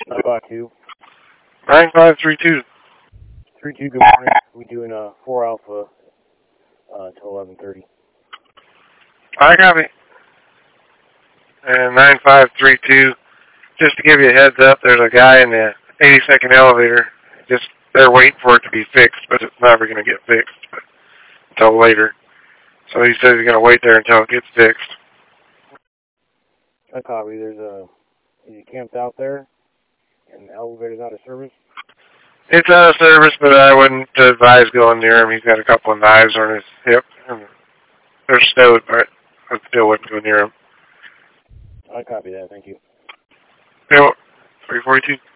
About 2. 9532. 3-2, good morning. We doing 4 Alpha till 11:30. I copy. And 9532, just to give you a heads up, there's a guy in the 82nd elevator. They're waiting for it to be fixed, but it's never going to get fixed until later. So he says he's going to wait there until it gets fixed. I copy. Is he camped out there and the elevator's out of service? It's out of service, but I wouldn't advise going near him. He's got a couple of knives on his hip. And they're stowed, but I still wouldn't go near him. I copy that. Thank you. 342.